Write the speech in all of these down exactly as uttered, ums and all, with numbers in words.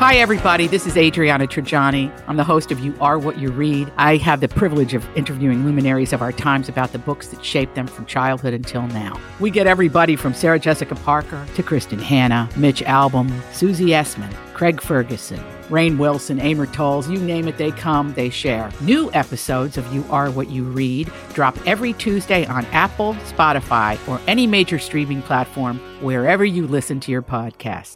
Hi, everybody. This is Adriana Trajani. I'm the host of You Are What You Read. I have the privilege of interviewing luminaries of our times about the books that shaped them from childhood until now. We get everybody from Sarah Jessica Parker to Kristen Hanna, Mitch Albom, Susie Essman, Craig Ferguson, Rainn Wilson, Amor Tolls, you name it, they come, they share. New episodes of You Are What You Read drop every Tuesday on Apple, Spotify, or any major streaming platform wherever you listen to your podcasts.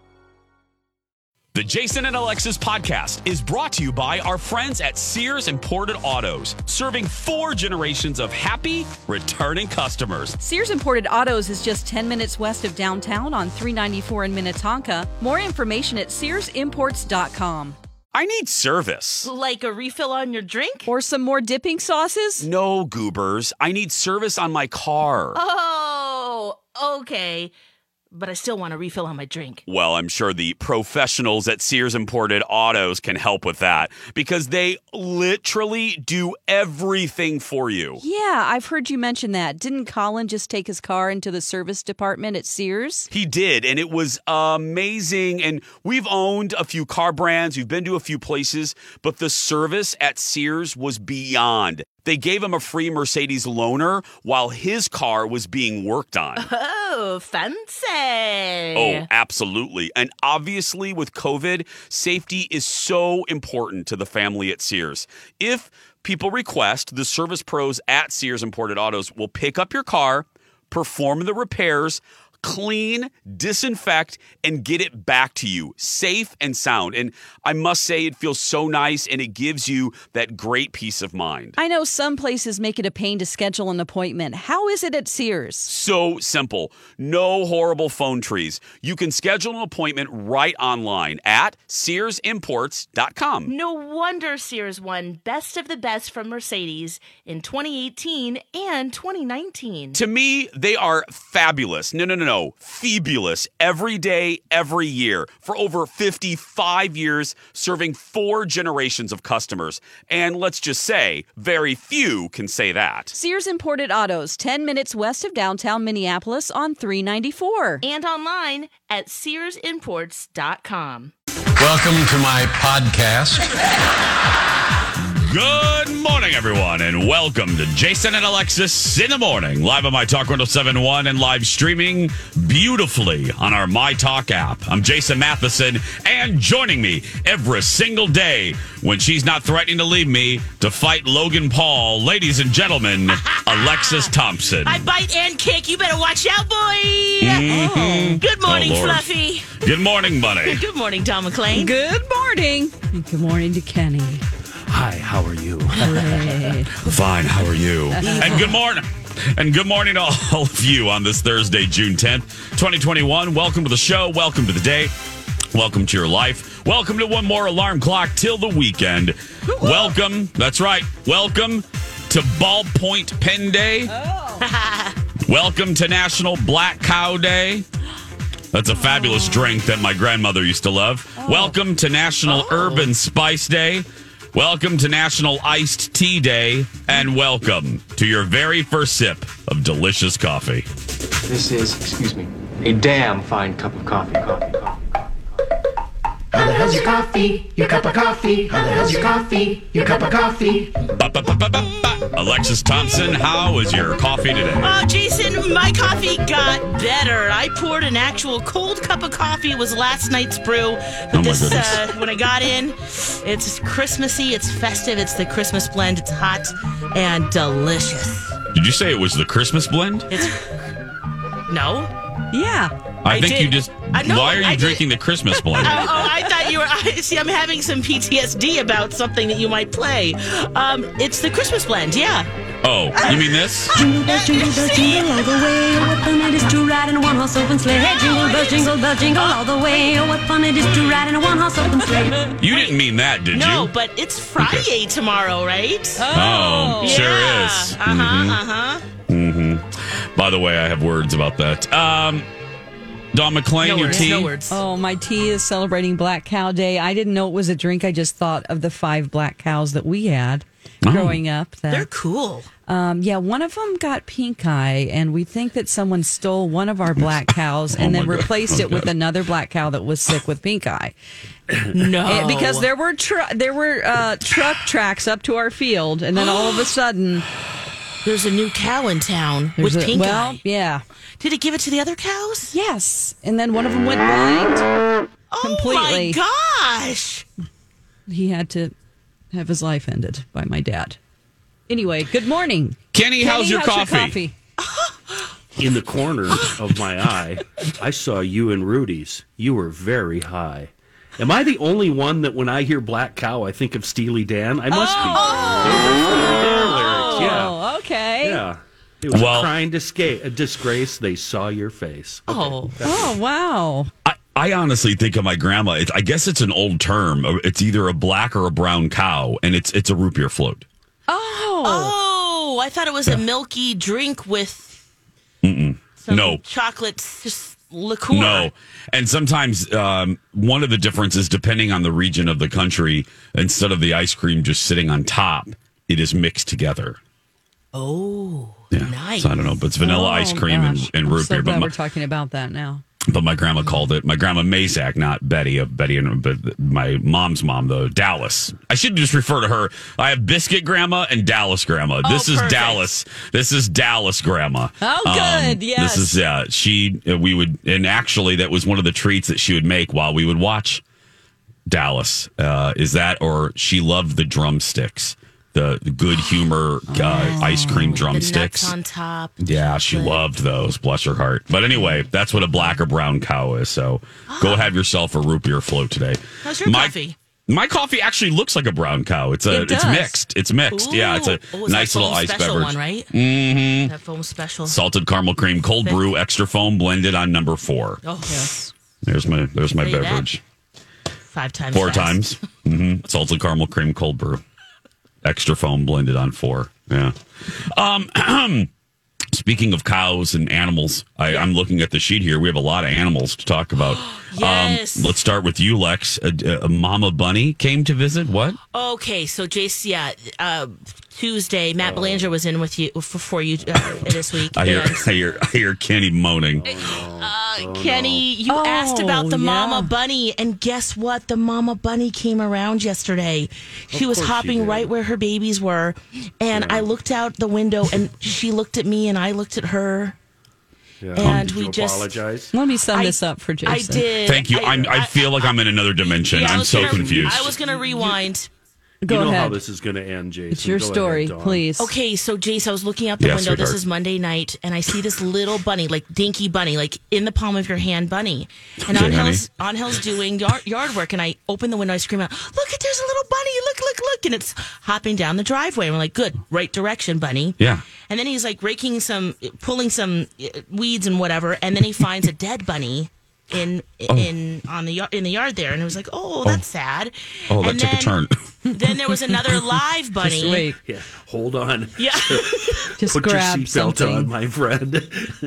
The Jason and Alexis podcast is brought to you by our friends at Sears Imported Autos, serving four generations of happy, returning customers. Sears Imported Autos is just ten minutes west of downtown on three ninety-four in Minnetonka. More information at sears imports dot com. I need service. Like a refill on your drink? Or some more dipping sauces? No, goobers. I need service on my car. Oh, okay. But I still want a refill on my drink. Well, I'm sure the professionals at Sears Imported Autos can help with that because they literally do everything for you. Yeah, I've heard you mention that. Didn't Colin just take his car into the service department at Sears? He did, and it was amazing. And we've owned a few car brands. We've been to a few places, but the service at Sears was beyond. They gave him a free Mercedes loaner while his car was being worked on. Oh, fancy. Oh, absolutely. And obviously with COVID, safety is so important to the family at Sears. If people request, the service pros at Sears Imported Autos will pick up your car, perform the repairs, clean, disinfect, and get it back to you safe and sound. And I must say, it feels so nice, and it gives you that great peace of mind. I know some places make it a pain to schedule an appointment. How is it at Sears? So simple. No horrible phone trees. You can schedule an appointment right online at sears imports dot com. No wonder Sears won Best of the Best from Mercedes in twenty eighteen and twenty nineteen. To me, they are fabulous. No, no, no, no. Fabulous. Every day, every year. For over fifty-five years, serving four generations of customers. And let's just say, very few can say that. Sears Imported Autos, ten minutes west of downtown Minneapolis on three ninety-four. And online at sears imports dot com. Welcome to my podcast. Good morning, everyone, and welcome to Jason and Alexis in the Morning, live on My Talk one oh seven point one and live streaming beautifully on our My Talk app. I'm Jason Matheson, and joining me every single day when she's not threatening to leave me to fight Logan Paul, ladies and gentlemen, Alexis Thompson. I bite and kick. You better watch out, boy. Mm-hmm. Good morning, Oh, Lord. Fluffy. Good morning, buddy. Good morning, Don McClain. Good morning. And good morning to Kenny. Hi, how are you? Fine, how are you? And good morning. And good morning to all of you on this Thursday, June tenth, twenty twenty-one. Welcome to the show. Welcome to the day. Welcome to your life. Welcome to one more alarm clock till the weekend. Welcome. That's right. Welcome to Ballpoint Pen Day. Oh. Welcome to National Black Cow Day. That's a fabulous oh. drink that my grandmother used to love. Oh. Welcome to National oh. Urban Spice Day. Welcome to National Iced Tea Day, and welcome to your very first sip of delicious coffee. This is, excuse me, a damn fine cup of coffee, coffee, coffee. How the hell's your coffee? Your cup of coffee. How the hell's your coffee? Your cup of coffee. Ba-ba-ba-ba-ba. Alexis Thompson, how is your coffee today? Oh, Jason, my coffee got better. I poured an actual cold cup of coffee. It was last night's brew. But Oh, my this, goodness. uh, when I got in, it's Christmassy, it's festive, it's the Christmas blend. It's hot and delicious. Did you say it was the Christmas blend? It's no. Yeah. I, I think did. you just. I know, why are you I did. drinking the Christmas blend? Oh, oh, I thought you were. I, see, I'm having some P T S D about something that you might play. Um, it's the Christmas blend, yeah. Oh, you mean this? Jingle bells, jingle bells, jingle all the way. Oh, what fun it is to ride in a one-horse open sleigh. Hey, jingle bells, jingle bells, jingle all the way. Oh, what fun it is to ride in a one-horse open sleigh. You didn't mean that, did No, you? but it's Friday Okay. tomorrow, right? Oh, sure yeah. is. Uh huh. Uh huh. Mm-hmm. By the way, I have words about that. Um, Don McClain, No your words. tea. No words. Oh, my tea is celebrating Black Cow Day. I didn't know it was a drink. I just thought of the five black cows that we had. Oh. growing up. That, They're cool. Um, yeah, one of them got pink eye, and we think that someone stole one of our black cows and Oh, then my God. replaced it Okay. with another black cow that was sick with pink eye. No. And because there were tr- there were uh, truck tracks up to our field, and then all of a sudden, There's a new cow in town there's with a- pink well, eye. yeah, Did it give it to the other cows? yes, and then one of them went blind. Completely. Oh my gosh. He had to have his life ended by my dad. Anyway, good morning, Kenny, how's your coffee? In the corner of my eye, I saw you and Rudy's. You were very high. Am I the only one that when I hear Black Cow, I think of Steely Dan? I must be. Those are Steely Dan lyrics. Yeah. Oh, okay. Yeah. It was Well- a crying disca- a disgrace. They saw your face. Okay. Oh. Oh, wow. I, I honestly think of my grandma. It's, I guess it's an old term. It's either a black or a brown cow, and it's it's a root beer float. Oh. Oh, I thought it was a milky drink with Mm-mm. some No. chocolate s- liqueur. No. And sometimes um, one of the differences, depending on the region of the country, instead of the ice cream just sitting on top, it is mixed together. Oh, Yeah. nice. So I don't know, but it's vanilla Oh, ice cream and, gosh. and I'm root so beer. glad But my, we're talking about that now. but my grandma called it, my grandma Mazak, not Betty, of Betty and but my mom's mom, though, Dallas. I should just refer to her. I have Biscuit Grandma and Dallas Grandma. Oh, this is perfect. Dallas. This is Dallas Grandma. Oh, good. Yes. This is, yeah, she, uh, we would, and actually that was one of the treats that she would make while we would watch Dallas. Uh, is that, or she loved the drumsticks, the, the good humor uh, ice cream The drumsticks. nuts on top. Yeah, she chocolate. loved those. Bless her heart. But anyway, that's what a black or brown cow is. So go have yourself a root beer float today. How's your my, coffee? My coffee actually looks like a brown cow. It's a It it's does. mixed. It's mixed. Yeah, it's a Ooh. Oh, is nice that little foam ice special beverage. one, right? Mm-hmm. That foam special. Salted caramel cream, cold Thick. brew, extra foam blended on number four. Oh, yes. There's my there's my Say that. beverage. Five times. Four fast. times. hmm Salted caramel cream, cold brew. Extra foam blended on four. Yeah. Um, speaking of cows and animals, I, I'm looking at the sheet here. We have a lot of animals to talk about. Yes. Um, let's start with you, Lex. A, a Mama Bunny came to visit. What? Okay, so Jace, yeah, uh, Tuesday, Matt Belanger was in with you for, for you uh, this week. I hear, and, I hear, I hear Kenny moaning. uh, Kenny, you Oh, asked about the yeah. Mama Bunny, and guess what? The Mama Bunny came around yesterday. She was course she hopping did. right where her babies were, and I looked out the window, and she looked at me, and I looked at her. Yeah. And Did we you just- apologize? Let me sum I- this up for Jason. I did. Thank you. I'm, I feel like I'm in another dimension. Yeah, I I'm was so gonna- confused. I was going to rewind. Go you know ahead. how this is going to end, Jason. It's your Go ahead, story, Dawn. please. Okay, so Jace, I was looking out the Yeah, window. sweetheart. This is Monday night, and I see this little bunny, like dinky bunny, like in the palm of your hand bunny. And Okay, Angel's, Angel's doing yard, yard work, and I open the window, I scream out, "Look, at there's a little bunny! Look, look, look!" And it's hopping down the driveway. And we're like, "Good, right direction, bunny." Yeah. And then he's like raking some, pulling some uh, weeds and whatever, and then he finds a dead bunny in in on the yard in the yard there, and it was like, "Oh, that's sad." Oh, that And took a then- turn. Then there was another live bunny. Just wait. Yeah, hold on. Yeah. Just Put your grab seatbelt something. on, my friend.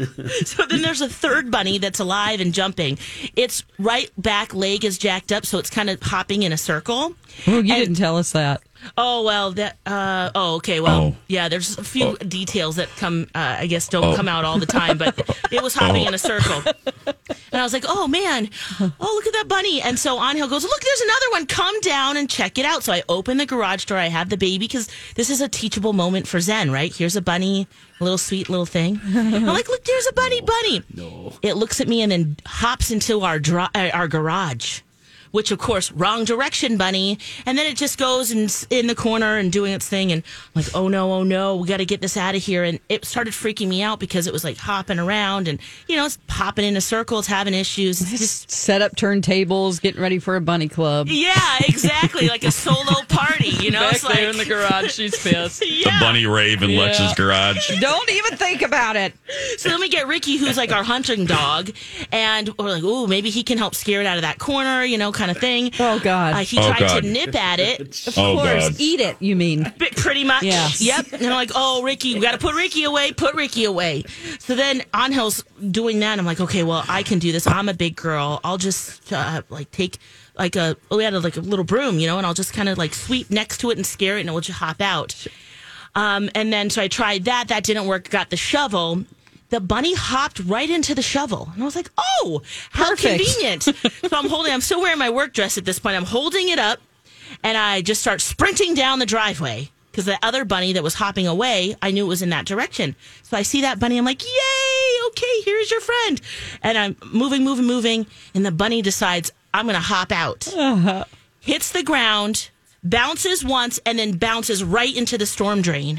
So then there's a third bunny that's alive and jumping. Its right back leg is jacked up, so it's kind of hopping in a circle. Oh, you didn't tell us that. Oh well, that. Uh, oh, okay. Well, Oh. yeah. There's a few Oh. details that come. Uh, I guess don't Oh. come out all the time, but it was hopping Oh. in a circle. And I was like, oh man, oh look at that bunny. And so Angel goes, look, there's another one. Come down and check it out. So I open the garage door. I have the baby because this is a teachable moment for Zen, right? Here's a bunny, a little sweet little thing. I'm like, look, there's a bunny, bunny. No. It looks at me and then hops into our dri- uh, our garage. Which, of course, wrong direction, bunny. And then it just goes and s- in the corner and doing its thing. And I'm like, oh no, oh no, we got to get this out of here. And it started freaking me out because it was like hopping around and, you know, it's popping in a circle. It's having issues. It's just, Set up turntables, getting ready for a bunny club. yeah, exactly. Like a solo party, you know? Back it's like, there in the garage, she's pissed. The yeah. bunny rave in Yeah. Lex's garage. Don't even think about it. So then we get Ricky, who's like our hunting dog. And we're like, oh, maybe he can help scare it out of that corner, you know, kind of thing. Oh, God. Uh, he Oh, tried God. to nip at it. Of Oh, course. God. Eat it, you mean. Bit- Pretty much. Yeah. Yep. And I'm like, oh, Ricky, we got to put Ricky away. Put Ricky away. So then Angel's doing that. I'm like, okay, well, I can do this. I'm a big girl. I'll just uh, like take like a we had a, like a little broom, you know, and I'll just kind of like sweep next to it and scare it, and it will just hop out. Um, and then so I tried that. That didn't work. Got the shovel. The bunny hopped right into the shovel. And I was like, oh, how Perfect. convenient. So I'm holding, I'm still wearing my work dress at this point. I'm holding it up and I just start sprinting down the driveway because the other bunny that was hopping away, I knew it was in that direction. So I see that bunny. I'm like, yay, okay, here's your friend. And I'm moving, moving, moving. And the bunny decides I'm going to hop out. Uh-huh. Hits the ground, bounces once, and then bounces right into the storm drain.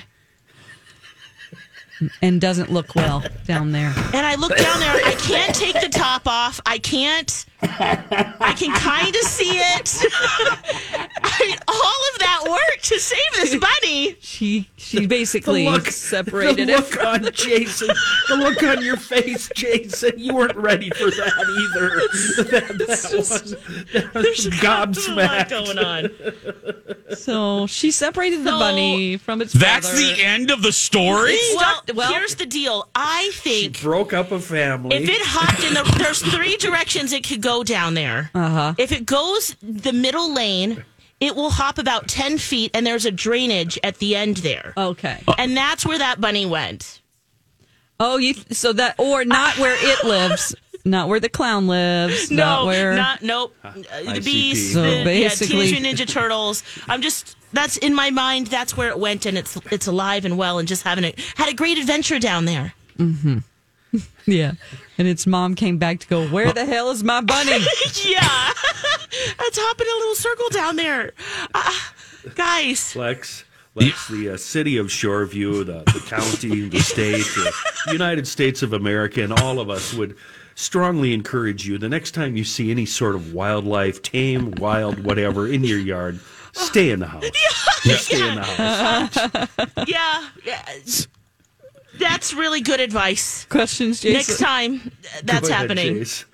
And doesn't look well down there. And I look down there. I can't take the top off. I can't. I can kind of see it. I, all of that work to save this bunny. She she basically The look- separated the it. look From on Jason, the look on your face, Jason. You weren't ready for that either. That, that just- was, that was There's a lot gobsmacked. going on. So she separated the So- bunny from its That's brother. the end of the story? Well, well- here's the deal. I She think broke up a family. if it hopped in the, there's three directions it could go down there. Uh-huh. If it goes the middle lane, it will hop about ten feet, and there's a drainage at the end there. Okay. And that's where that bunny went. Oh, you so that or not where it lives, not where the clown lives, No, not where. not nope. Uh, the I C T. Beast, So the yeah, basically- Teenage Mutant Ninja Turtles. I'm just that's in my mind. That's where it went, and it's it's alive and well, and just having it had a great adventure down there. Mm-hmm. Yeah, and its mom came back to go. Where the hell is my bunny? Yeah, it's hopping a little circle down there, uh, guys. Lex, Lex, the uh, city of Shoreview, the, the county, the state, the United States of America, and all of us would strongly encourage you the next time you see any sort of wildlife, tame, wild, whatever, in your yard, stay in the house. Just stay in the house. Yeah, yeah. That's really good advice. Questions, Jason? Next time that's Go ahead, happening. Jace.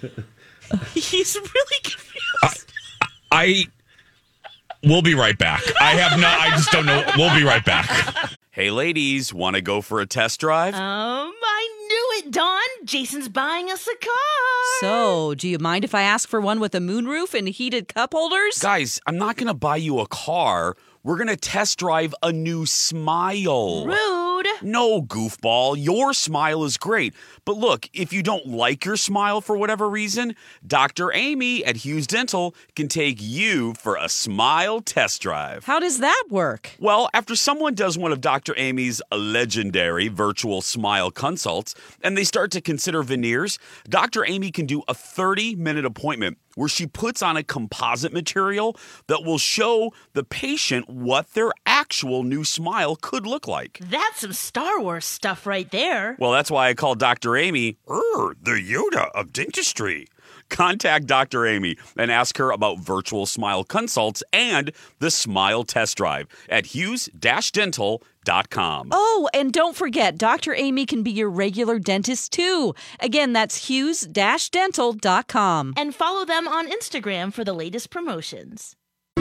He's really confused. I we'll be right back. I have not I just don't know. We'll be right back. Hey ladies, want to go for a test drive? Um, I knew it, Dawn. Jason's buying us a car. So, do you mind if I ask for one with a moonroof and heated cup holders? Guys, I'm not going to buy you a car. We're going to test drive a new Smile. Rude. No, goofball. Your smile is great. But look, if you don't like your smile for whatever reason, Doctor Amy at Hughes Dental can take you for a smile test drive. How does that work? Well, after someone does one of Doctor Amy's legendary virtual smile consults and they start to consider veneers, Doctor Amy can do a thirty-minute appointment where she puts on a composite material that will show the patient what their actual new smile could look like. That's some Star Wars stuff right there. Well, that's why I call Doctor Amy er, the Yoda of dentistry. Contact Doctor Amy and ask her about virtual smile consults and the smile test drive at hughes dental dot com. Oh, and don't forget, Doctor Amy can be your regular dentist too. Again, that's hughes dental dot com. And follow them on Instagram for the latest promotions.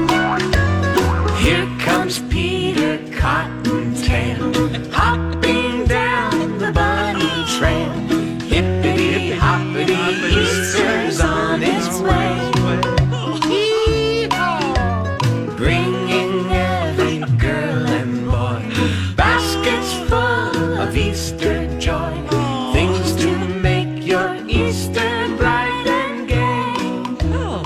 Here comes Peter Cottontail, hopping down the bunny trail. Hippity hoppity, Easter's on its way. Hee-haw, bringing every girl and boy baskets full of Easter joy. Things to make your Easter bright and gay. Oh.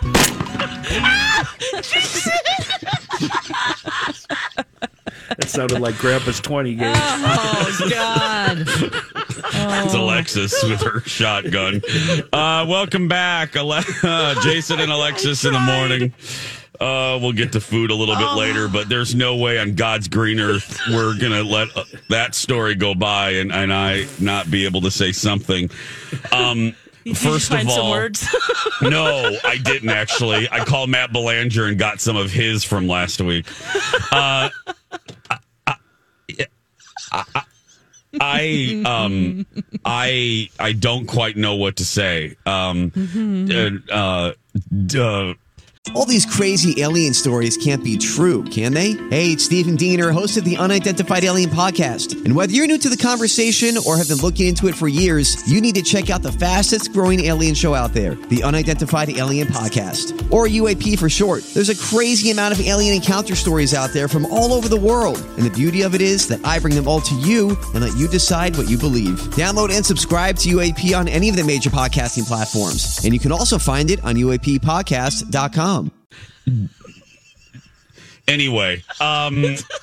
That sounded like Grandpa's twenty gauge. Oh, God. It's Alexis with her shotgun. Uh, welcome back, Ale- uh, Jason and Alexis in the morning. Uh, we'll get to food a little bit Oh. later, but there's no way on God's green earth we're going to let uh, that story go by and, and I not be able to say something. Um, Did first you find of some all, words? no, I didn't actually. I called Matt Belanger and got some of his from last week. Uh, I, I, I um I I don't quite know what to say. Um, uh, uh, d- uh All these crazy alien stories can't be true, can they? Hey, it's Stephen Diener, host of the Unidentified Alien Podcast. And whether you're new to the conversation or have been looking into it for years, you need to check out the fastest growing alien show out there, the Unidentified Alien Podcast, or U A P for short. There's a crazy amount of alien encounter stories out there from all over the world. And the beauty of it is that I bring them all to you and let you decide what you believe. Download and subscribe to U A P on any of the major podcasting platforms. And you can also find it on U A P podcast dot com. Anyway, um,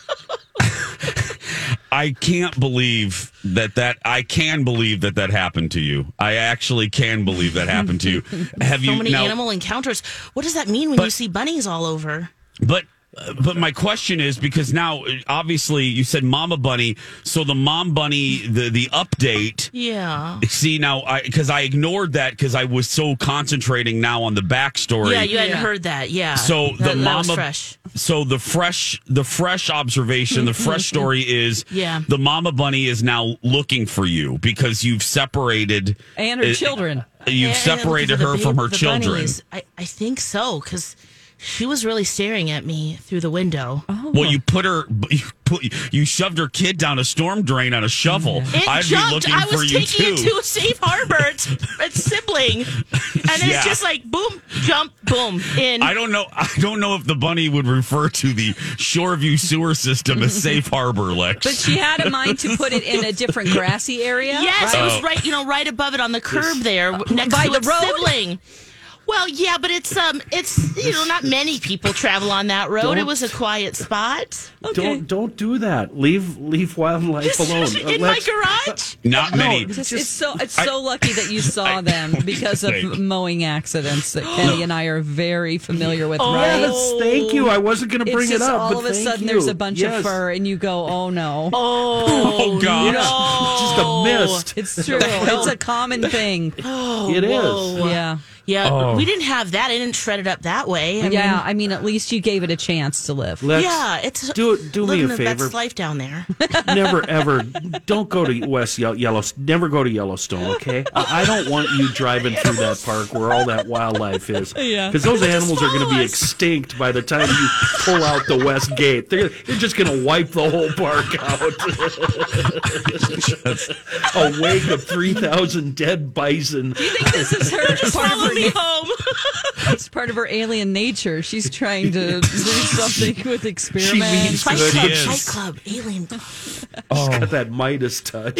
I can't believe that that I can believe that that happened to you. I actually can believe that happened to you. Have so you many now, animal encounters? What does that mean when but, you see bunnies all over? But. But my question is, because now, obviously, you said Mama Bunny, so the Mom Bunny, the, the update. Yeah. See, now, I because I ignored that because I was so concentrating now on the backstory. Yeah, you hadn't Yeah. heard that. Yeah. So that, the that Mama, was fresh. so the fresh, the fresh observation, the fresh story is, Yeah. the Mama Bunny is now looking for you because you've separated And her it- children. You've And separated the her babe- from her the children. bunnies. I, I think so, because she was really staring at me through the window. Well, you put her, you put, you shoved her kid down a storm drain on a shovel. It I'd jumped. be looking I for was you taking too. it to a safe harbor. It's, it's sibling, and then Yeah. it's just like boom, jump, boom, in. I don't know. I don't know if the bunny would refer to the Shoreview sewer system as safe harbor, Lex. But she had a mind to put it in a different grassy area. Yes, right? it was Oh. right, you know, right above it on the curb there, next by to the its road? sibling. Well, yeah, but it's um, it's you know, not many people travel on that road. Don't- It was a quiet spot. Don't don't do that. Leave leave wildlife alone. Uh, in my let's- garage. Not many. It's, just- it's so it's I- so lucky that you saw I- them because of Thank- mowing accidents that Kenny and I are very familiar with, Oh, right? Yes, thank you. I wasn't going to It's bring just it up. all but of a thank sudden you. there's a bunch Yes. of fur and you go, oh no. Oh, Oh, gosh. no. Just a mist. It's true. It's a common thing. It is. Whoa. Yeah. Yeah, Oh. we didn't have that. I didn't shred it up that way. I yeah, mean, I mean, at least you gave it a chance to live. Let's yeah, it's do do me living a the favor. best life down there. Never ever don't go to West Ye- Yellowstone. Never go to Yellowstone. Okay, I, I don't want you driving through that park where all that wildlife is. Yeah. because those animals are going to follow be us. extinct by the time you pull out the west gate. They're you're just going to wipe the whole park out. A wake of three thousand dead bison. Do you think this is her Just part of follow her, me home. it's part of her alien nature? She's trying to do something with experiments. means Fight good. Club, She is. Fight Club, Alien. She's got that Midas touch.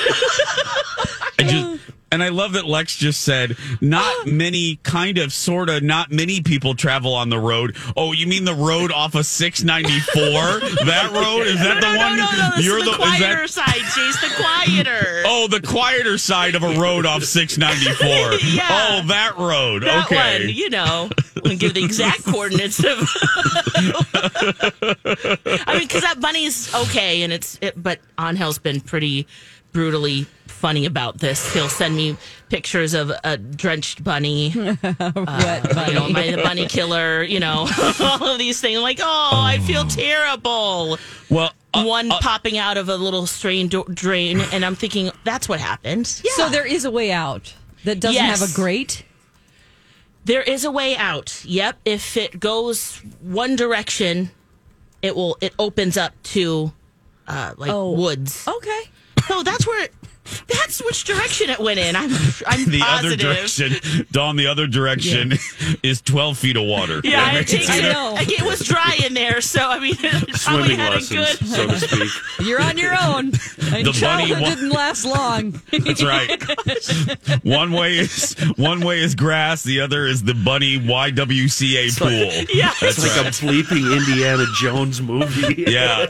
I just, and I love that Lex just said, not many, kind of, sort of, not many people travel on the road. Oh, you mean the road off of six ninety-four? That road? Is that no, the no, one? no, no, no. This You're is the, is quieter that- side, Chase. The quieter. Oh, the quieter side of a road off six ninety-four. Yeah. Oh, that road. That okay. one, you know, and give the exact coordinates of. I mean, because that bunny's okay, and it's, it, but Angel's been pretty brutally funny about this. He'll send me pictures of a drenched bunny, uh, you know, my the bunny killer, you know, all of these things. I'm like, oh, I feel terrible. Well, uh, One uh, popping out of a little strain do- drain, and I'm thinking that's what happened. Yeah. So there is a way out that doesn't Yes. have a grate. There is a way out. Yep. If it goes one direction, it will. It opens up to uh, like Oh. woods. Okay. So that's where. It, that's which direction it went in. I'm. I'm the positive. other direction, Dawn, the other direction is twelve feet of water. Yeah, That it makes takes I it. know. Like, it was dry in there, so I mean, it probably Swimming had a lessons, good. so to speak. You're on your own. And bunny childhood wa- didn't last long. That's right. One way is one way is grass. The other is the bunny Y W C A pool. Yeah. That's It's like right. a bleeping Indiana Jones movie. Yeah.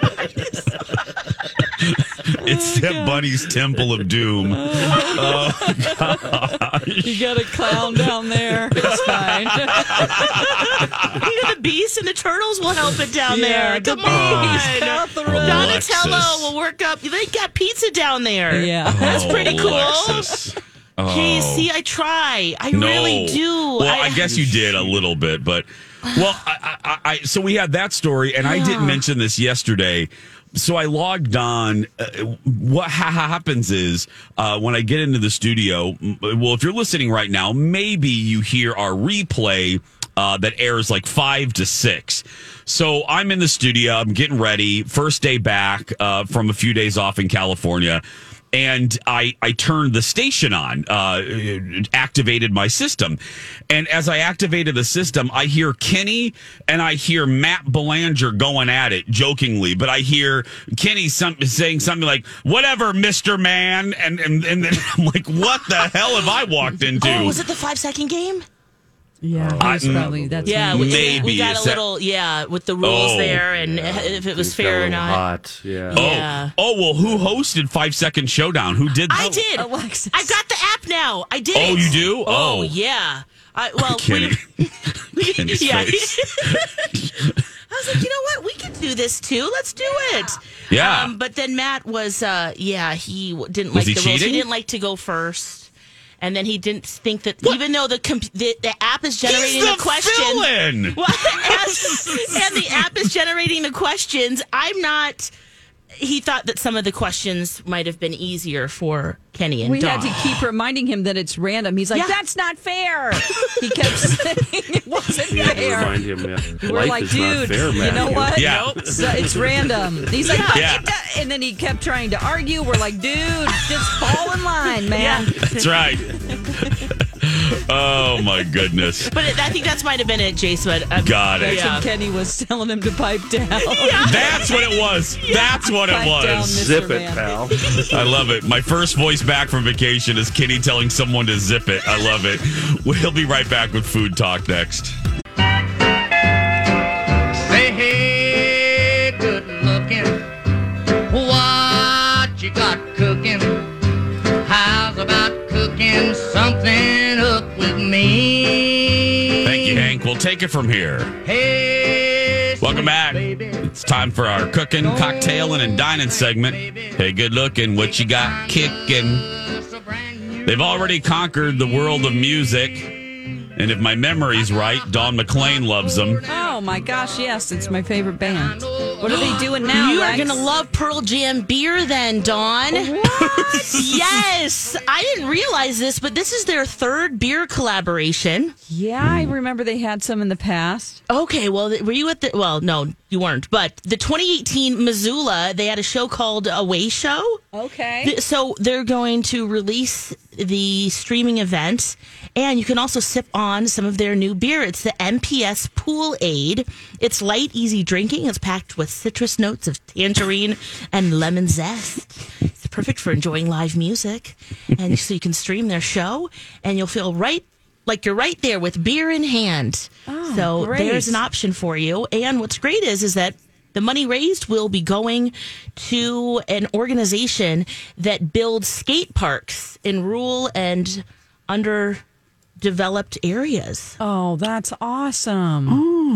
It's the bunny's temple of doom. Oh, You got a clown down there. It's fine. You know, the beasts and the turtles will help it down Yeah, there. the Come on. bees, Catherine. Donatello Alexis. will work up. They got pizza down there. Yeah. That's pretty cool. Alexis. Oh. Hey, see, I try. I No. really do. Well, I, guess you did a little bit, but well, I, I, I so we had that story, and I didn't mention this yesterday. So I logged on. Uh, what ha- happens is uh, when I get into the studio. m- Well, if you're listening right now, maybe you hear our replay uh, that airs like five to six. So I'm in the studio. I'm getting ready. First day back uh, from a few days off in California. And I, I turned the station on, uh, activated my system. And as I activated the system, I hear Kenny and I hear Matt Belanger going at it jokingly. But I hear Kenny some, saying something like, whatever, Mister Man. And, and, and then I'm like, what the hell have I walked into? Oh, was it the five second game? Yeah, I- that's probably that's Yeah, maybe. we, Maybe. we got Is a that- little, yeah, with the rules Oh, there and if it was Things got a fair or little not. Hot. Yeah. Oh, Yeah. oh, well, who hosted Five Second Showdown? Who did that? I did. Alexis. I've got the app now. I did. Oh, it. you do? Oh, Oh. yeah. I, well, Kenny. we, Kenny's yeah. face. I was like, you know what? We can do this too. Let's do it. Yeah. Um, but then Matt was, uh, yeah, he w- didn't Was like he the rules. He cheating? didn't like to go first. And then he didn't think that even though the, comp- the the app is generating He's the the questions, villain! Well, as- and the app is generating the questions, I'm not. He thought that some of the questions might have been easier for Kenny and We Dawn. had to keep reminding him that it's random. He's like, Yeah. "That's not fair." He kept saying it wasn't You have to fair. remind him, yeah, We're life like, is dude, not fair, you Matthew. know what? Yeah. Nope. So it's random. He's like, but Yeah. it does- and then he kept trying to argue. We're like, dude, just fall in line, man. That's right. Oh, my goodness. But it, I think that's might have been it, Jace. But uh, Got it. That's Yeah. when Kenny was telling him to pipe down. That's what it was. That's what it Pipe down, was. Mister Zip it, Man. pal. I love it. My first voice back from vacation is Kenny telling someone to zip it. I love it. We'll be right back with Food Talk next. Say, hey, good looking. What you got cooking? How's about cooking something up with me? Thank you, Hank. We'll take it from here. Hey, Welcome sweet back. baby. It's time for our cooking, cocktailing, and dining segment. Hey, good looking. What you got kicking? They've already conquered the world of music. And if my memory's right, Dawn McClain loves them. Oh my gosh, yes, it's my favorite band. What are they doing now? you are Lex? going to love Pearl Jam beer then, Dawn. What? Yes. I didn't realize this, but this is their third beer collaboration. Yeah, I remember they had some in the past. Okay, well, were you at the... Well, no, you weren't. But the twenty eighteen Missoula, they had a show called Away Show. Okay. Th- So they're going to release the streaming event, and you can also sip on some of their new beer. It's the M P S Pool Aid. It's light, easy drinking. It's packed with citrus notes of tangerine and lemon zest. It's perfect for enjoying live music, and so you can stream their show, and you'll feel right like you're right there with beer in hand. Oh, so great. there's an option for you. And what's great is is that the money raised will be going to an organization that builds skate parks in rural and underdeveloped areas. Oh, that's awesome.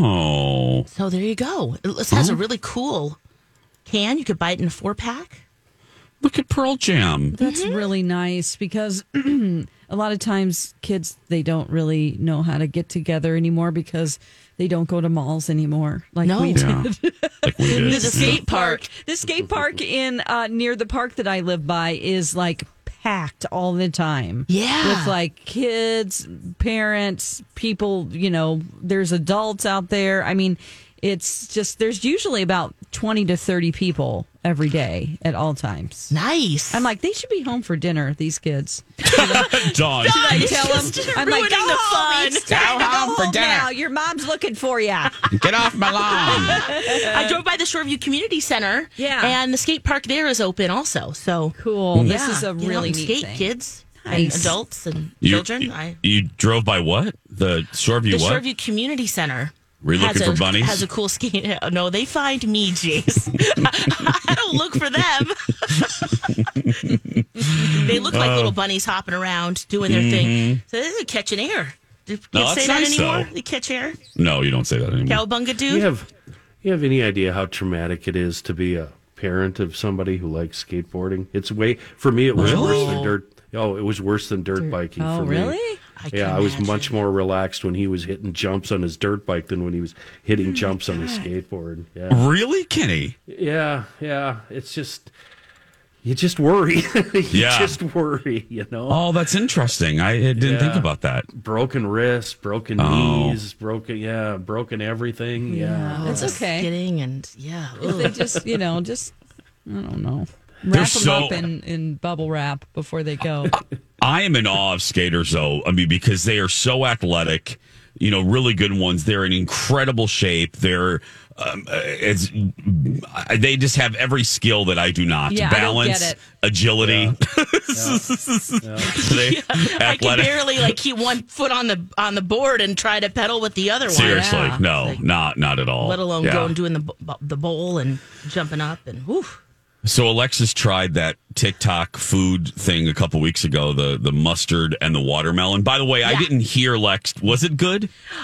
Oh. So there you go. It has a really cool can. You could buy it in a four pack. Look at Pearl Jam. That's really nice because a lot of times kids, they don't really know how to get together anymore because they don't go to malls anymore like No. we Yeah. did. Like we did. There's a skate park. The skate park in uh, near the park that I live by is like packed all the time. Yeah. With like kids, parents, people, you know, there's adults out there. I mean, it's just, there's usually about twenty to thirty people every day at all times. Nice. I'm like, they should be home for dinner, these kids. Dawn. I tell them, I'm like, ruining go the home, fun. it's time Go to go home for home dinner." now. Your mom's looking for you. Get off my lawn. I drove by the Shoreview Community Center. Yeah. And the skate park there is open also. So Cool. This yeah, is a get out really and neat skate, thing. kids Nice. and adults and You, children. I, you drove by what? The Shoreview the what? Shoreview Community Center. Were you has looking a, for bunnies? Has a cool skate. No, they find me, Jace. I don't look for them. They look like Oh. little bunnies hopping around doing their thing. So they're catching air. Do you No, say that's that nice, anymore? though. They catch air. No, you don't say that anymore. Cowabunga dude. You have, you have any idea how traumatic it is to be a parent of somebody who likes skateboarding? It's way for me. It was Really? worse than dirt. Oh, it was worse than dirt biking. Oh, for me. really? I can Yeah, I was imagine. much more relaxed when he was hitting jumps on his dirt bike than when he was hitting jumps on his skateboard. Yeah, Really, Kenny? yeah, yeah. It's just, You just worry. you Yeah. just worry, you know. Oh, that's interesting. I didn't Yeah. think about that. Broken wrists, broken Oh. knees, broken, yeah, broken everything. Yeah. It's okay. Getting and yeah. If they just, you know, just, I don't know, They're wrap them so- up in, in bubble wrap before they go. I am in awe of skaters, though. I mean, because they are so athletic, you know, really good ones. They're in incredible shape. They're, um, it's, they just have every skill that I do not. Yeah, I don't Balance, get it. agility. They- I can athletic. barely like keep one foot on the on the board and try to pedal with the other one. Seriously, Yeah. no, Like- not not at all. Let alone Yeah. going doing the bo- the bowl and jumping up and whew. So Alexis tried that TikTok food thing a couple weeks ago, the the mustard and the watermelon. By the way, I Yeah. didn't hear Lex. Was it good?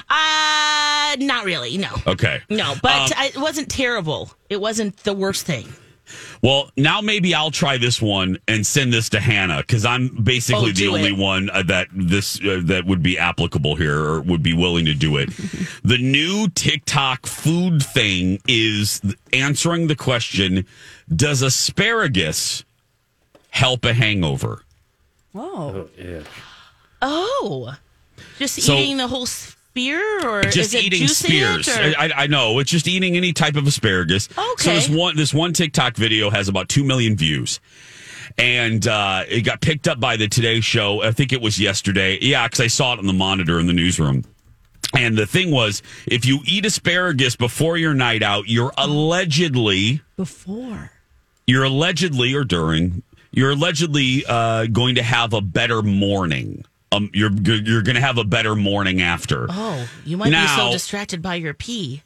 Uh not really. No. Okay. No, but Um, I, it wasn't terrible. It wasn't the worst thing. Well, now maybe I'll try this one and send this to Hannah because I'm basically Oh, the do only it. one uh, that this uh, that would be applicable here or would be willing to do it. The new TikTok food thing is answering the question: does asparagus help a hangover? Whoa. Yeah. Oh. Just So- eating the whole spear or Just is it eating juicing spears. it, or- I, I know it's just eating any type of asparagus. So Okay. this one this one TikTok video has about two million views. And uh, it got picked up by the Today Show. I think it was yesterday. Yeah, because I saw it on the monitor in the newsroom. And the thing was, if you eat asparagus before your night out, you're allegedly, Before. you're allegedly or during, you're allegedly uh, going to have a better morning. Um, you're you're going to have a better morning after. Oh, you might be Now- so distracted by your pee.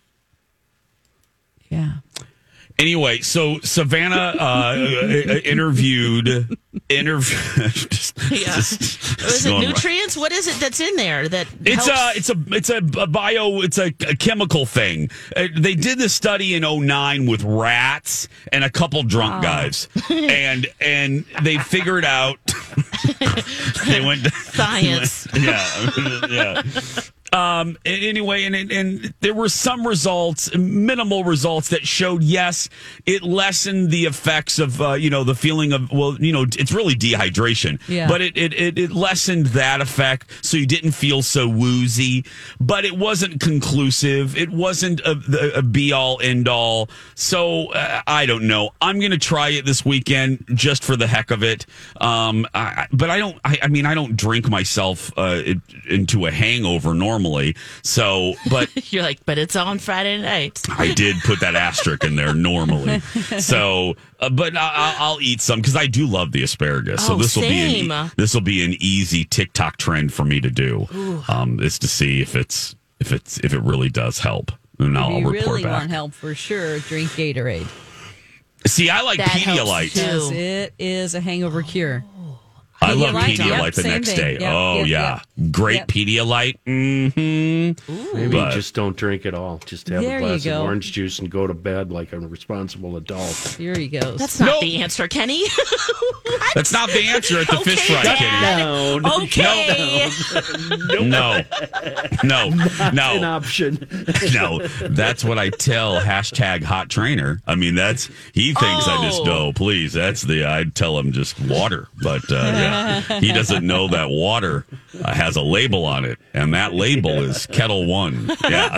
Yeah. Anyway, so Savannah uh, interviewed interviewed. just, Yeah. just- Is just it going- nutrients? What is it that's in there that It's helps? a it's a it's a, a bio it's a, a chemical thing. Uh, they did this study in oh nine with rats and a couple drunk guys, and and they figured out they went to, Science. yeah yeah. Um. and Anyway, and, and and there were some results, minimal results, that showed yes, it lessened the effects of uh, you know the feeling of well, you know, it's really dehydration. Yeah. But it it, it it lessened that effect, so you didn't feel so woozy. But it wasn't conclusive. It wasn't a, a be all end all. So uh, I don't know. I'm going to try it this weekend just for the heck of it. Um. I, but I don't. I, I mean, I don't drink myself uh, it, into a hangover normally. So, but You're like, but it's on Friday night. I did put that asterisk in there normally. So, uh, but I, I'll, I'll eat some because I do love the asparagus. So Oh, this will be same. an, this will be an easy TikTok trend for me to do. Um, is to see if it's if it's if it really does help, and I'll If you report really back. want help for sure, drink Gatorade. See, I like That helps Pedialyte. too. Because it is a hangover cure. I love Pedialyte, Pedialyte yep, the same next thing. day. Yep, oh yep, yeah, yep. great Yep. Pedialyte. Mm-hmm. Maybe But- just don't drink it all. Just have There a you glass of go. orange juice and go to bed like a responsible adult. Here he goes. That's not Nope. the answer, Kenny. What? That's not the answer at the Okay, fish fry, Dad. Kitty. No, Okay. No, no, no. an option. No, that's what I tell hashtag hot trainer. I mean, that's he thinks I just Oh. know. Please, that's the I'd tell him just water, but uh, yeah, he doesn't know that water uh, has a label on it, and that label is Kettle One. Yeah,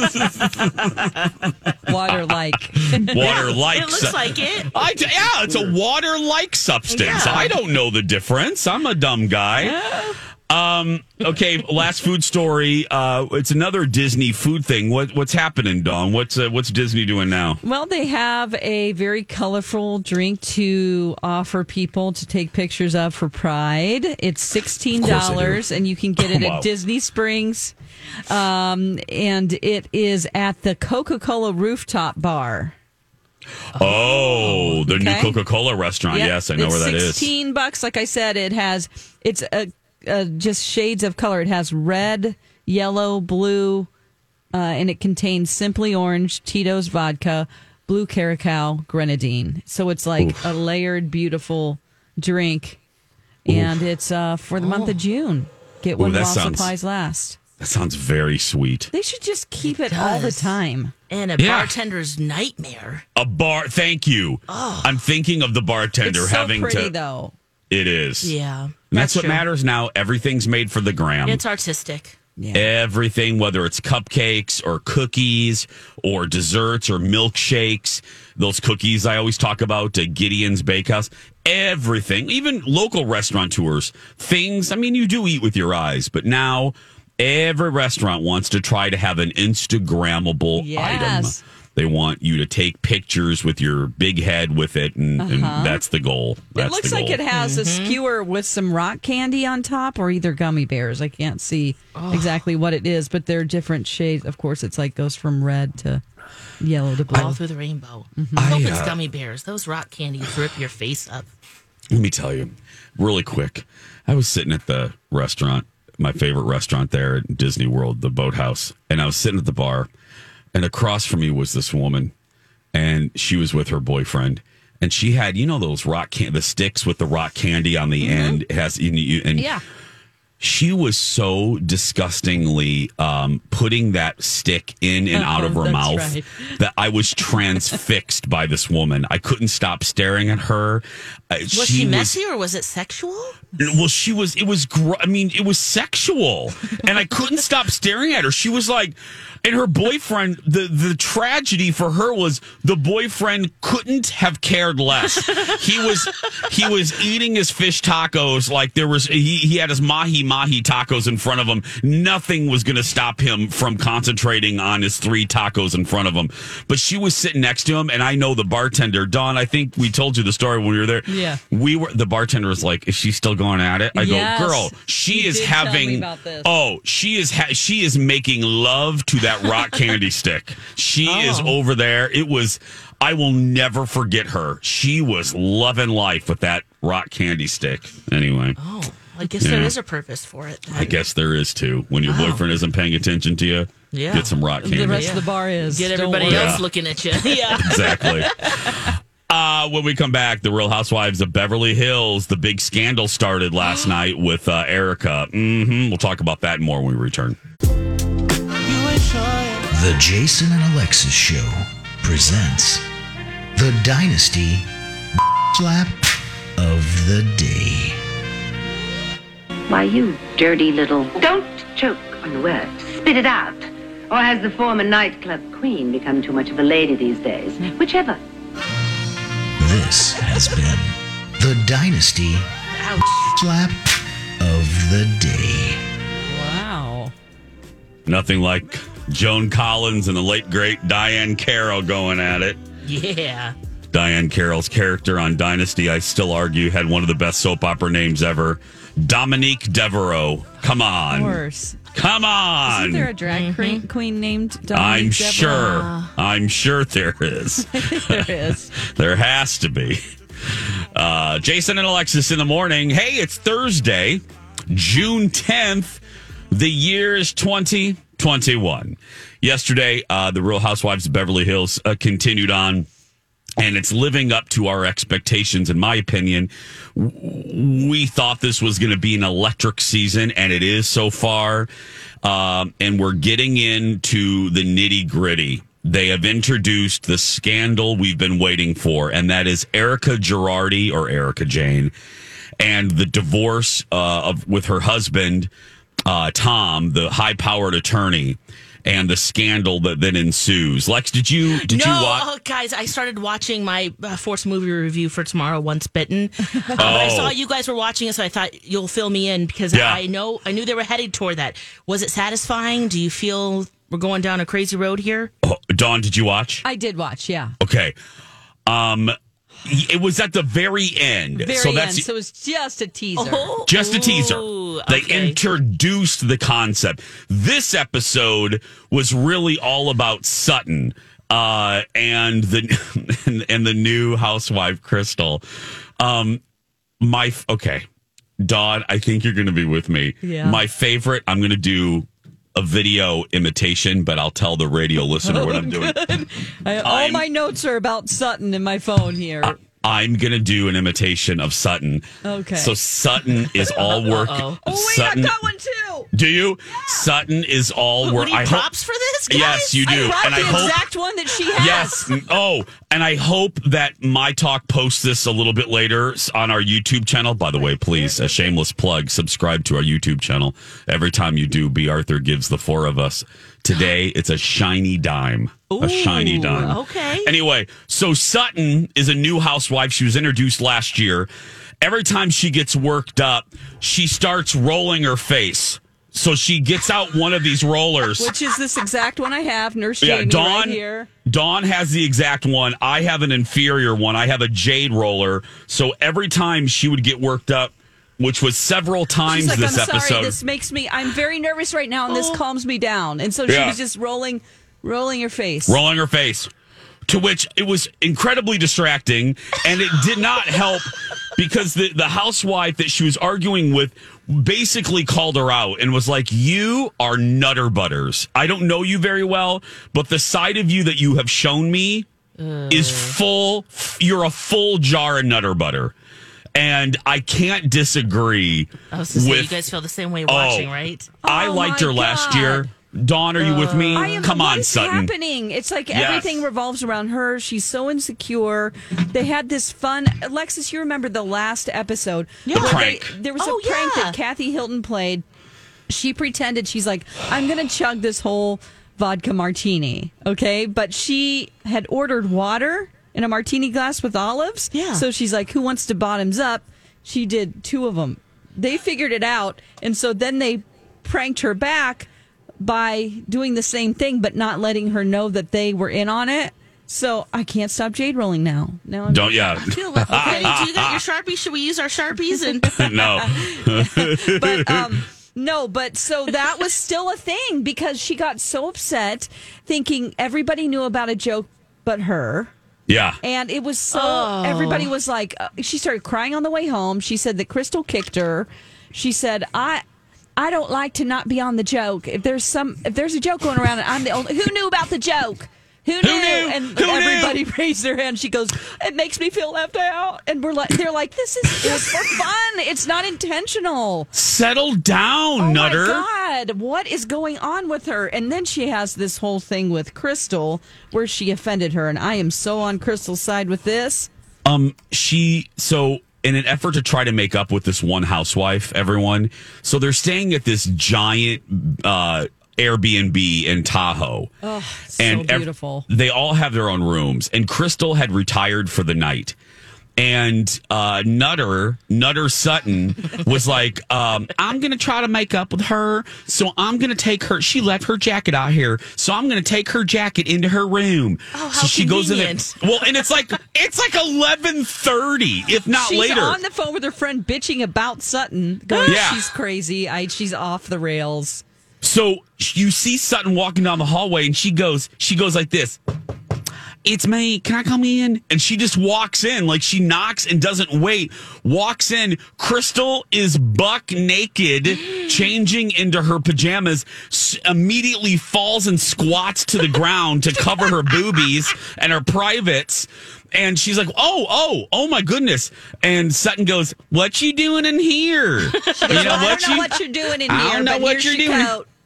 Water like. water like. It looks like it. I yeah, it's a water like substance. Yeah. I don't know the difference. I'm a dumb guy. Um. Okay. Last food story. Uh. It's another Disney food thing. What What's happening, Dawn? What's uh, What's Disney doing now? Well, they have a very colorful drink to offer people to take pictures of for Pride. It's sixteen dollars, and you can get it Wow. at Disney Springs. Um, and it is at the Coca-Cola rooftop bar. Oh, the new Okay. Coca-Cola restaurant. Yep. Yes, I know it's where that is. sixteen bucks. Like I said, it has, it's a, a, just shades of color. It has red, yellow, blue, uh, and it contains Simply Orange, Tito's vodka, Blue Caracal, Grenadine. So it's like a layered, beautiful drink. And it's uh, for the month of June. Get Ooh, one that while sounds- supplies last. That sounds very sweet. They should just keep it, all the does. time. And a Yeah. bartender's nightmare. A bar. Thank you. Oh. I'm thinking of the bartender It's so having pretty, to. though. It is. Yeah. And that's, that's what true. matters now. Everything's made for the gram. It's artistic. Yeah. Everything, whether it's cupcakes or cookies or desserts or milkshakes, those cookies I always talk about, uh, Gideon's Bakehouse, everything, even local restaurateurs, things, I mean, you do eat with your eyes, but now every restaurant wants to try to have an Instagrammable Yes. item. They want you to take pictures with your big head with it, and, and that's the goal. That's It looks the like goal. it has a skewer with some rock candy on top or either gummy bears. I can't see exactly what it is, but they're different shades. Of course, it's like goes from red to yellow to blue. All through the rainbow. I hope it's gummy bears. Those rock candies rip your face up. Let me tell you, really quick. I was sitting at the restaurant, my favorite restaurant there at Disney World, the Boathouse, and I was sitting at the bar, and across from me was this woman, and she was with her boyfriend, and she had, you know, those rock can the sticks with the rock candy on the end. It has, and, you, and Yeah. she was so disgustingly um, putting that stick in and out of her That's mouth right. that I was transfixed by this woman. I couldn't stop staring at her. Uh, Was she, messy or was it sexual? Well, she was, it was, gr- I mean, it was sexual. And I couldn't stop staring at her. She was like, and her boyfriend, the, the tragedy for her was the boyfriend couldn't have cared less. He was, he was eating his fish tacos like there was, he, he had his mahi mahi tacos in front of him. Nothing was going to stop him from concentrating on his three tacos in front of him. But she was sitting next to him, and I know the bartender, Dawn, I think we told you the story when we were there. Yeah. We were, the bartender was like, is she still going at it? I Yes. go, girl, she You is did tell me having, about this. oh, she is, ha- she is making love to that rock candy stick. She is Oh. over there. It was, I will never forget her. She was loving life with that rock candy stick. Anyway. Oh, I guess Yeah. there is a purpose for it. then. I guess there is too. When your Wow. boyfriend isn't paying attention to you, Yeah. get some rock candy. The rest Yeah. of the bar is. Get Don't everybody worry. else Yeah. looking at you. Yeah. Exactly. Uh, when we come back, the Real Housewives of Beverly Hills, the big scandal started last night with uh, Erica. Mm-hmm. We'll talk about that more when we return. The Jason and Alexis Show presents the Dynasty Slap of the Day. Why, you dirty little... Don't choke on the word. Spit it out. Or has the former nightclub queen become too much of a lady these days? Whichever. This has been the Dynasty Ouch. Slap of the Day. Wow. Nothing like Joan Collins and the late, great Diane Carroll going at it. Yeah. Diane Carroll's character on Dynasty, I still argue, had one of the best soap opera names ever. Dominique Devereaux. Come on. Of course. Come on. Isn't there a drag queen, queen named Dominique I'm Devereaux? sure. I'm sure there is. There is. There has to be. Uh, Jason and Alexis in the morning. Hey, it's Thursday, June tenth. The year is twenty twenty-one. Yesterday, uh, the Real Housewives of Beverly Hills uh, continued on, and it's living up to our expectations, in my opinion. W- We thought this was going to be an electric season, and it is so far. Um, and we're getting into the nitty gritty. They have introduced the scandal we've been waiting for, and that is Erica Girardi, or Erica Jane, and the divorce uh, of with her husband, uh, Tom, the high-powered attorney, and the scandal that then ensues. Lex, did you did no, you watch? oh, guys, I started watching my uh, Force movie review for tomorrow, Once Bitten. Uh, but Oh. I saw you guys were watching it, so I thought you'll fill me in because Yeah. I know I knew they were headed toward that. Was it satisfying? Do you feel we're going down a crazy road here? Oh, Dawn, did you watch? I did watch, yeah. Okay. Um, it was at the very end. Very so end. that's So it was just a teaser. Oh, just a teaser. ooh, They okay. introduced the concept. This episode was really all about Sutton uh, and the and, and the new housewife Crystal. Um, my okay, Dawn, I think you're going to be with me. Yeah. My favorite. I'm going to do a video imitation, but I'll tell the radio listener what I'm doing. I, all I'm- my notes are about Sutton in my phone here. I'm going to do an imitation of Sutton. Okay. So Sutton is all work. Uh-oh. oh, wait, Sutton, I've got one too. Do you? Sutton is all What, where we need I props hope, for this, guys? Yes, you do. I brought and the I hope exact one that she has. Yes. Oh, and I hope that My Talk posts this a little bit later on our YouTube channel. By the way, please, a shameless plug, subscribe to our YouTube channel. Every time you do, B. Arthur gives the four of us. Today, it's a shiny dime. Ooh, a shiny dime. Okay. Anyway, so Sutton is a new housewife. She was introduced last year. Every time she gets worked up, she starts rolling her face. So she gets out one of these rollers. Which is this exact one I have, Nurse Yeah, Jamie, Dawn, right here. Dawn has the exact one. I have an inferior one. I have a jade roller. So every time she would get worked up, which was several times She's like, this I'm episode. sorry, this makes me, I'm very nervous right now, and this Oh. calms me down. And so she Yeah. was just rolling, rolling her face. rolling her face. To which it was incredibly distracting, and it did not help because the, the housewife that she was arguing with basically called her out and was like, you are Nutter Butters. I don't know you very well, but the side of you that you have shown me uh. is full. You're a full jar of Nutter Butter. And I can't disagree. I was going to with, say, you guys feel the same way watching, oh, right? I Oh, liked my her last God. year. Dawn, are you with me? I am, Come what on, is Sutton. happening? It's like Yes. everything revolves around her. She's so insecure. They had this fun. Alexis, you remember the last episode? Yeah. where The prank. They, there was Oh, a prank yeah. that Kathy Hilton played. She pretended she's like, I'm going to chug this whole vodka martini, okay? But she had ordered water in a martini glass with olives. Yeah. So she's like, who wants to bottoms up? She did two of them. They figured it out, and so then they pranked her back by doing the same thing, but not letting her know that they were in on it. So I can't stop jade rolling now. Now I'm Don't, yeah. I feel like, okay, do you got your Sharpies? Should we use our Sharpies? And No. but um no, but so that was still a thing because she got so upset thinking everybody knew about a joke but her. Yeah. And it was so, Oh. everybody was like, uh, she started crying on the way home. She said that Crystal kicked her. She said, I I don't like to not be on the joke. If there's some, if there's a joke going around and I'm the only, who knew about the joke? Who knew? knew? And Who everybody knew? raised their hand. She goes, it makes me feel left out. And we're like, they're like, this is just for fun. It's not intentional. Settle down, Oh Nutter. my God, what is going on with her? And then she has this whole thing with Crystal where she offended her. And I am so on Crystal's side with this. Um, she so in an effort to try to make up with this one housewife, everyone. So they're staying at this giant uh, Airbnb in Tahoe. Oh, it's so ev- beautiful. they all have their own rooms, and Crystal had retired for the night. And uh, Nutter, Nutter Sutton was like, um, I'm going to try to make up with her. So I'm going to take her. She left her jacket out here. So I'm going to take her jacket into her room. Oh, how so she goes in there. convenient. Well, and it's like, it's like eleven thirty, if not She's later. on the phone with her friend bitching about Sutton, going, Yeah. she's crazy. I, she's off the rails. So you see Sutton walking down the hallway, and she goes, she goes like this. It's me. Can I come in? And she just walks in, like she knocks and doesn't wait. Walks in. Crystal is buck naked, changing into her pajamas, s- immediately falls and squats to the ground to cover her boobies and her privates. And she's like, oh, oh, oh my goodness. And Sutton goes, what you doing in here? You know, I don't know you- what you're doing in I here, don't know but what here's you're your doing. coat.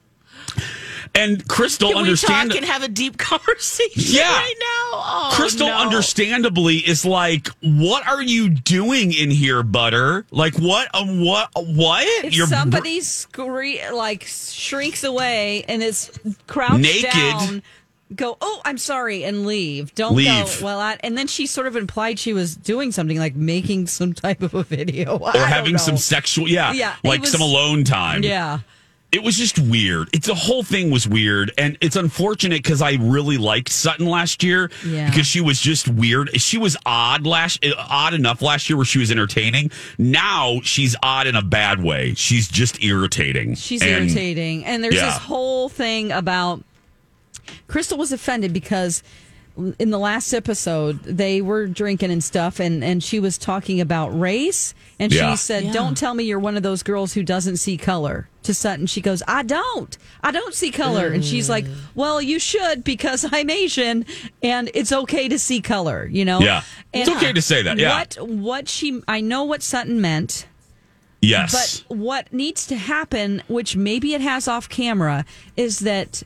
And Crystal Can we understand talk and have a deep conversation Yeah. right now? Oh, Crystal no. understandably is like, what are you doing in here, Butter? Like, what, um, what, what? If You're somebody scree- like shrinks away and is crouched Naked. down, go, oh, I'm sorry, and leave. Don't Leave. go, well, I, and then she sort of implied she was doing something like making some type of a video. or having some sexual, yeah, Yeah, it like was- some alone time. Yeah. It was just weird. It's the whole thing was weird, and it's unfortunate because I really liked Sutton last year Yeah. because she was just weird. She was odd last, odd enough last year where she was entertaining. Now she's odd in a bad way. She's just irritating. She's And- irritating. And there's Yeah. this whole thing about Crystal was offended because in the last episode they were drinking and stuff, and, and she was talking about race, and Yeah. she said, Yeah. don't tell me you're one of those girls who doesn't see color. To Sutton, she goes, I don't. I don't see color. And she's like, well, you should, because I'm Asian and it's okay to see color, you know? Yeah. And It's okay to say that, yeah. What, what she, I know what Sutton meant. Yes. But what needs to happen, which maybe it has off camera, is that,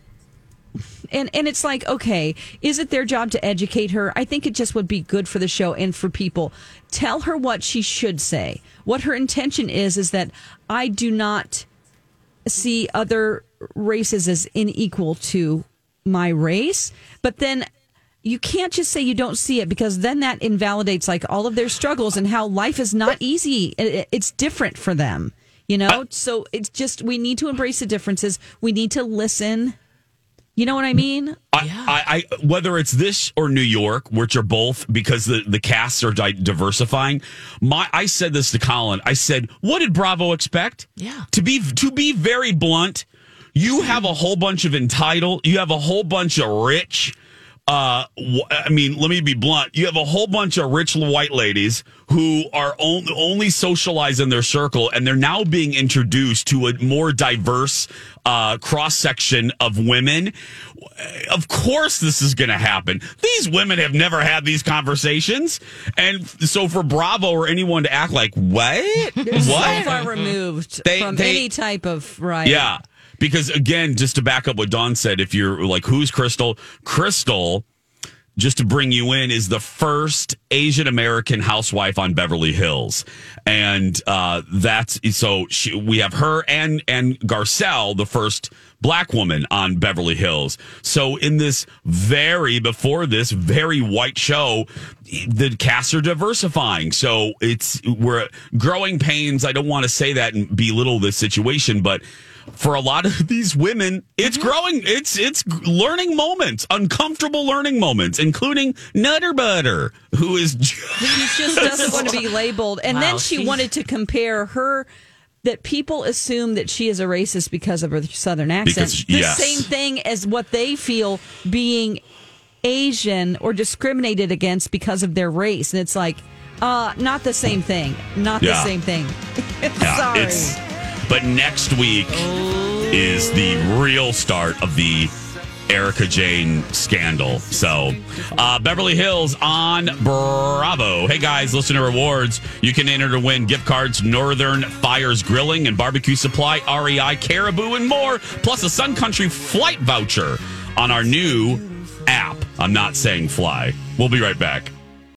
and, and it's like, okay, is it their job to educate her? I think it just would be good for the show and for people. Tell her what she should say. What her intention is, is that I do not see other races as unequal to my race, but then you can't just say you don't see it, because then that invalidates like all of their struggles and how life is not easy. It's different for them, you know? So it's just, we need to embrace the differences. We need to listen. You know what I mean? I, I, I whether it's this or New York, which are both, because the, the casts are di- diversifying. My, I said this to Colin. I said, what did Bravo expect? Yeah. To be, to be very blunt, you have a whole bunch of entitled, you have a whole bunch of rich, Uh, I mean, let me be blunt. You have a whole bunch of rich white ladies who are on, only socialized in their circle, and they're now being introduced to a more diverse uh, cross section of women. Of course, this is going to happen. These women have never had these conversations, and so for Bravo or anyone to act like what, They're what, so far removed They- from they- any type of right. yeah. Because, again, just to back up what Dawn said, if you're like, who's Crystal? Crystal, just to bring you in, is the first Asian American housewife on Beverly Hills. And uh, that's so she, we have her and, and Garcelle, the first black woman on Beverly Hills. So in this very, before this very white show, the casts are diversifying. So it's, we're growing pains. I don't want to say that and belittle this situation, but for a lot of these women, it's mm-hmm. growing. It's it's learning moments, uncomfortable learning moments, including Nutter Butter, who is just, he just doesn't want to be labeled. And wow, then she she's... wanted to compare her, that people assume that she is a racist because of her Southern accent. Because, the yes. same thing as what they feel being Asian or discriminated against because of their race. And it's like, uh, not the same thing. Not yeah. the same thing. yeah, Sorry. It's, But next week is the real start of the Erica Jane scandal. So, uh, Beverly Hills on Bravo. Hey, guys, listen to rewards. You can enter to win gift cards, Northern Fires Grilling and Barbecue Supply, R E I, Caribou, and more, plus a Sun Country flight voucher on our new app. I'm not saying fly. We'll be right back.